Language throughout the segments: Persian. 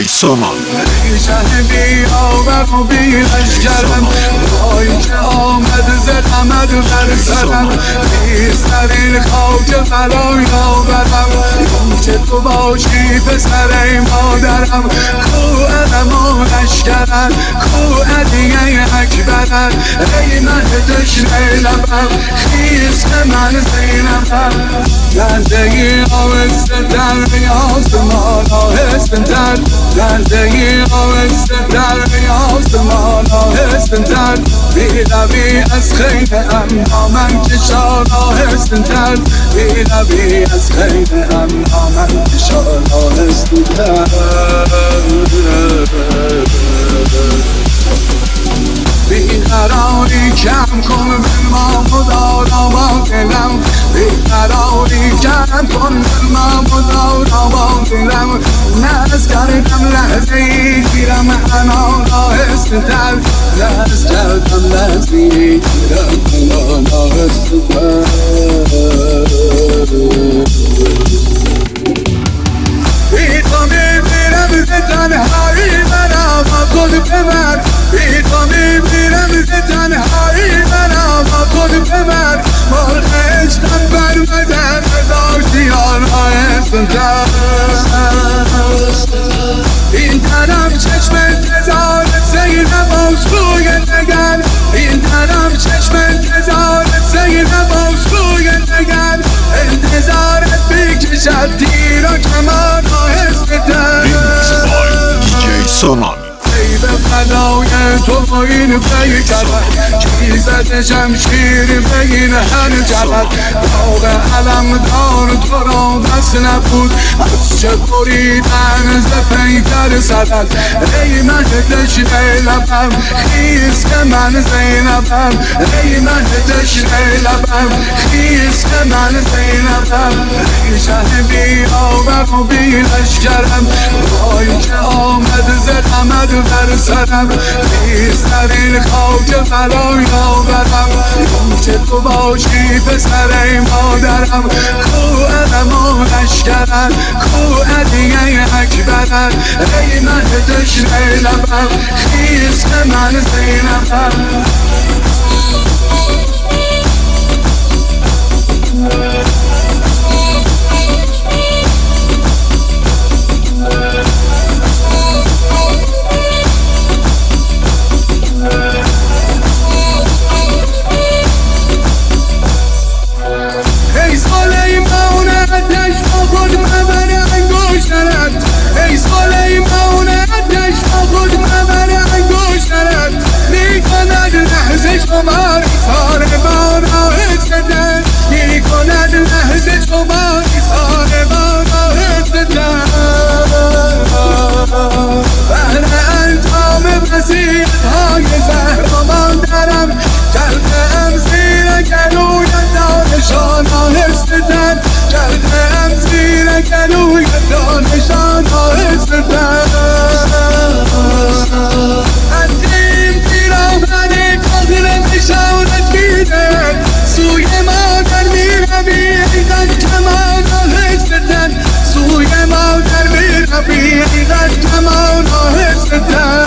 سونان شه بیاور و بیلشگرم وای که آمد زدمد بر سرم بیسترین خاک فلای آورم که تو باشی پسر مادرم کو علم و لشکرم کو علیه اکبرم ای من تشنه لبم خیز که من زینبم لرزه ای آهسته در ریاض مال آهسته در لرزه ای آهسته در ریاض مال آهسته در بی‌لبی از خیل من کشان آهسته در بی‌لبی از خیل من کشان آهسته در بیقراری کم کن من مدارا با دلم بیقراری کم کن من مدارا با دلم نرس کردم لحظه ای گیرم هنان آهسته تر نرس کردم لحظه ای گیرم هنان آهسته تر بی تو میمیرم به تنهایی منم خود بمر بی تو میمیرم به تنهایی منم خود بمر مرغ عشقم برمدن داشتیان آهسته تر این طرف چشم انتظارت زینب آسوی نگر این طرف چشم انتظارت زینب آسوی نگر انتظارت بکشد تیر و کمان آهسته تر دیجی سونان ای به فدای تو این پیکرد کی زد شمشیر بین هر جبل داغ علم دار تو را بس نبود از چه بریدن ز پیکر سدل ای من تشنه لبم خیز که من زینبم ای من تشنه لبم خیز که من زینبم ای شه بیاور و بیلشگرم وای که آمد زدمد بر سرم بیسترین خاک فلای آورم که تو باشی پسر مادرم کو علم و لشکرم کو علیه اکبرم ای من تشنه لبم خیز که من زینبم شمار سار بار آهسته در می کند لحظه شمار سار بار آهسته در بهر انجام وصیت‌های زهرا درم کرده‌ام زیر گلوی دانشان آهسته در کرده‌ام زیر گلوی دانشان آهسته در نشانت بیدن سوی مادر میروی ایدن کمان آهسته تر سوی مادر میروی ایدن کمان آهسته تر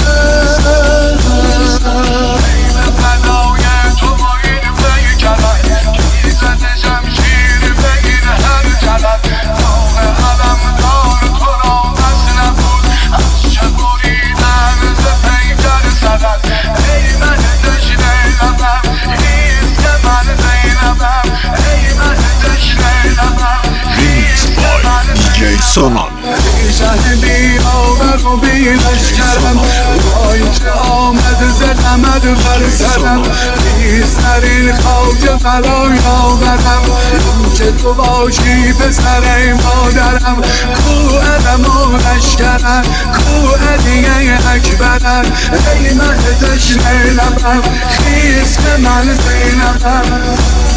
ای به فدای تو با این پیکرد کی زد شمشیر بین هر جلد داغ علم دار تو را بس نبود از چه بریدن ز پیکر سدد ای من تشنه لبم خیز که من زینبم ای من تشنه لبم خیز که من دیجی سونان شه بیاور و بیلشگرم وای که آمد زدمد بر سرم بیسترین خاک فلای آورم که تو باشی پسر مادرم کو علم و لشکرم کو علیه اکبرم ای من تشنه لبم خیز که من زینبم